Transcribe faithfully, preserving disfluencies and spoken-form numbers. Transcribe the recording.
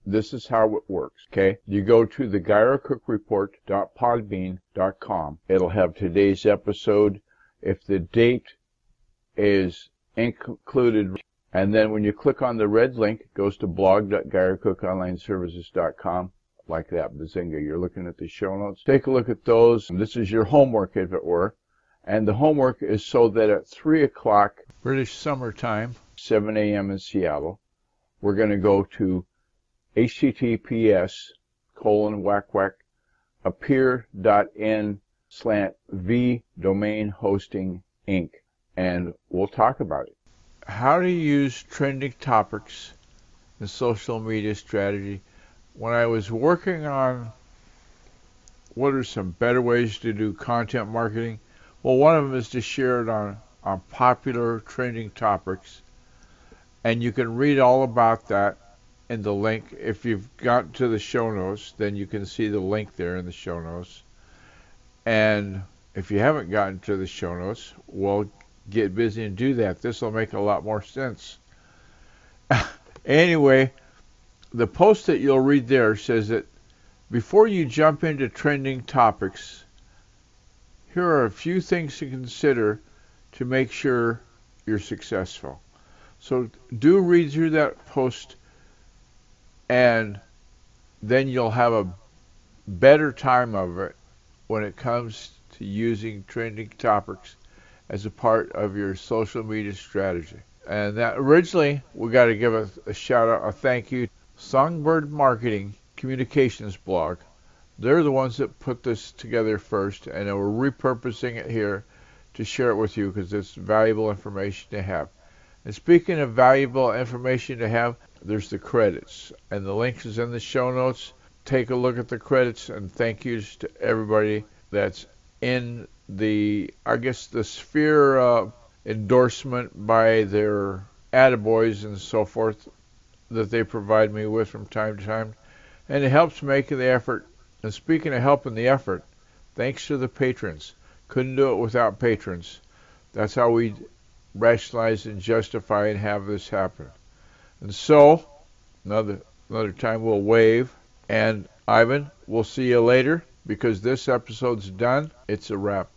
this is how it works, okay? You go to the gyro cook report dot podbean dot com. It'll have today's episode. If the date is included, and then when you click on the red link, it goes to blog dot gyro cook online services dot com. Like that, bazinga. You're looking at the show notes. Take a look at those. This is your homework, if it were. And the homework is so that at three o'clock British Summer Time, seven a m in Seattle, we're going to go to https colon whack whack appear.n slant v domain hosting inc, and we'll talk about it. How to use trending topics in social media strategy. When I was working on what are some better ways to do content marketing, well, one of them is to share it on, on popular trending topics. And you can read all about that in the link. If you've got to the show notes, then you can see the link there in the show notes. And if you haven't gotten to the show notes, well, get busy and do that. This will make a lot more sense. Anyway, the post that you'll read there says that before you jump into trending topics, here are a few things to consider to make sure you're successful. So do read through that post, and then you'll have a better time of it when it comes to using trending topics as a part of your social media strategy. And that originally, we got to give a, a shout out, a thank you, Songbird Marketing Communications blog. They're the ones that put this together first, and we're repurposing it here to share it with you because it's valuable information to have. And speaking of valuable information to have, there's the credits, and the link is in the show notes. Take a look at the credits, and thank yous to everybody that's in the, I guess, the sphere uh, endorsement by their attaboys and so forth that they provide me with from time to time. And it helps make the effort. And speaking of helping the effort, thanks to the patrons. Couldn't do it without patrons. That's how we rationalize and justify and have this happen. And so, another another time we'll wave. And Ivan, we'll see you later, because this episode's done. It's a wrap.